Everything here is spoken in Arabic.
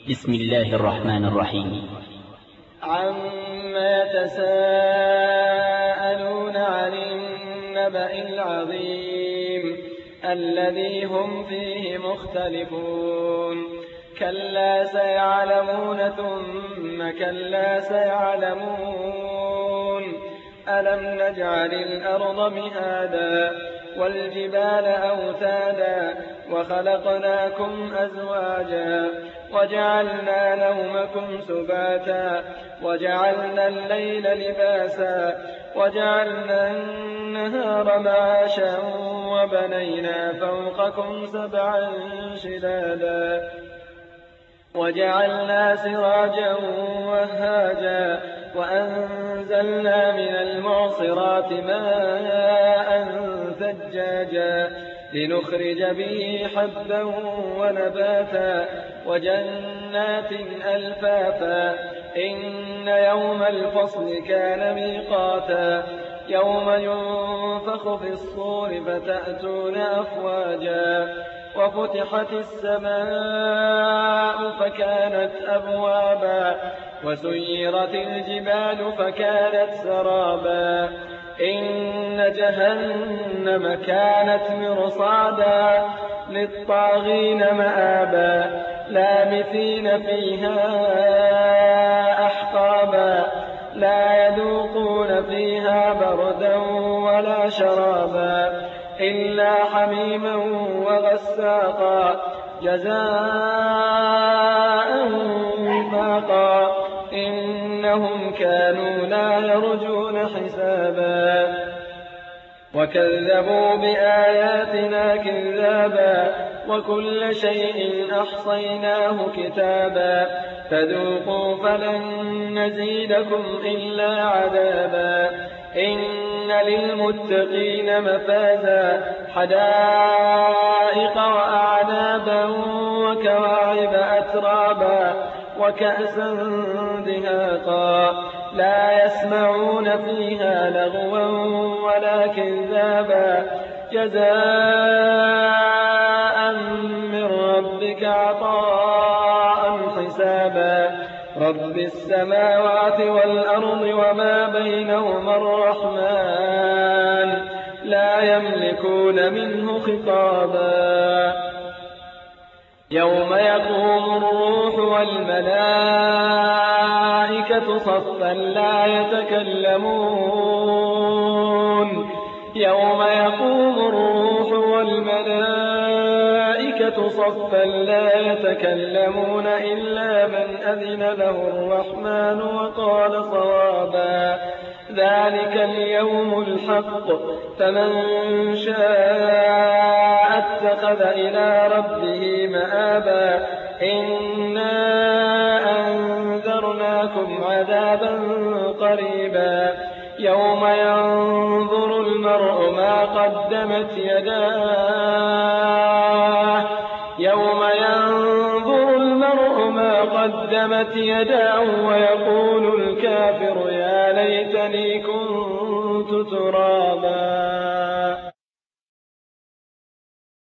بسم الله الرحمن الرحيم. عما يتساءلون عن النبأ العظيم الذي هم فيه مختلفون كلا سيعلمون ثم كلا سيعلمون ألم نجعل الأرض مهادا والجبال أوتادا وخلقناكم أزواجا وجعلنا نومكم سباتا وجعلنا الليل لباسا وجعلنا النهار معاشا وبنينا فوقكم سبعا شدادا وجعلنا سراجا وهاجا وأنزلنا من المعصرات ماء ثجاجا لنخرج به حبا ونباتا وجنات ألفافا إن يوم الفصل كان ميقاتا يوم ينفخ في الصور فتأتون أفواجا وفتحت السماء فكانت أبوابا وسيرت الجبال فكانت سرابا إن جهنم كانت مرصادا للطاغين مآبا لامثين فيها أحقابا لا يذوقون فيها بردا ولا شرابا إلا حميما وغساقا جزاء وفاقا إنهم كانوا لا يرجون حسابا وكذبوا بآياتنا كذابا وكل شيء أحصيناه كتابا فذوقوا فلن نزيدكم إلا عذابا إن للمتقين مفازا حدائق وأعنابا وكواعب أترابا وكأسا دهاقا لا يسمعون فيها لغوا ولا كذابا جزاء من ربك عطاء حسابا رب السماوات والأرض وما بينهما الرحمن لا يملكون منه خطابا يوم يقوم الروح والملائكة صفا لا يتكلمون يوم يقوم الروح والملائكة صفا لا يتكلمون إلا من أذن له الرحمن وقال صوابا ذلك اليوم الحق فمن شاء اتخذ إلى ربه مآبا إنا أنذرناكم عذابا قريبا يوم ينظر المرء ما قدمت يداه ويقول الكافر يا ليتني كنت ترابا.